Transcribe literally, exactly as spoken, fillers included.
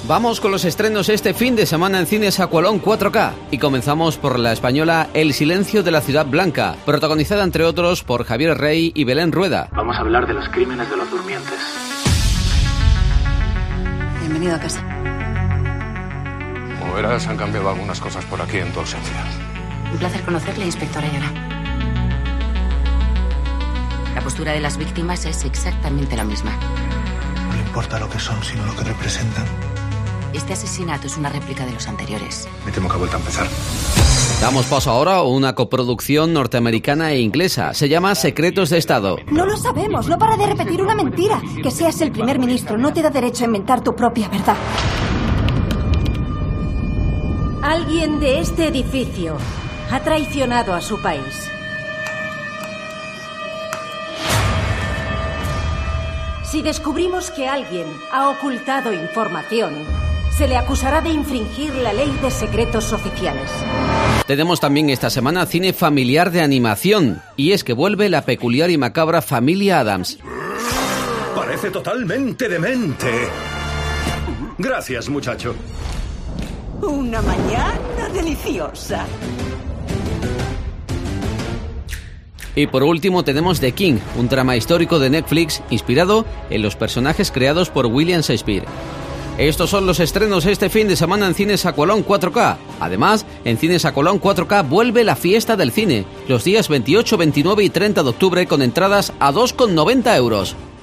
Vamos con los estrenos este fin de semana en Cines Aqualón cuatro K y comenzamos por la española El silencio de la ciudad blanca, protagonizada entre otros por Javier Rey y Belén Rueda. Vamos a hablar de los crímenes de los durmientes. Bienvenido a casa. Como verás, han cambiado algunas cosas por aquí en tu ausencia. Un placer conocerle, inspector Ayala. La postura de las víctimas es exactamente la misma. No le importa lo que son, sino lo que representan. Este asesinato es una réplica de los anteriores. Me temo que ha vuelto a empezar. Damos paso ahora a una coproducción norteamericana e inglesa. Se llama Secretos de Estado. No lo sabemos, no para de repetir una mentira. Que seas el primer ministro no te da derecho a inventar tu propia verdad. Alguien de este edificio ha traicionado a su país. Si descubrimos que alguien ha ocultado información, se le acusará de infringir la ley de secretos oficiales. Tenemos también esta semana cine familiar de animación, y es que vuelve la peculiar y macabra Familia Addams. Parece totalmente demente. Gracias, muchacho. Una mañana deliciosa. Y por último tenemos The King, un drama histórico de Netflix inspirado en los personajes creados por William Shakespeare. Estos son los estrenos este fin de semana en Cines Aqualón cuatro K. Además, en Cines Aqualón cuatro K vuelve la fiesta del cine, los días veintiocho, veintinueve y treinta de octubre con entradas a dos con noventa euros.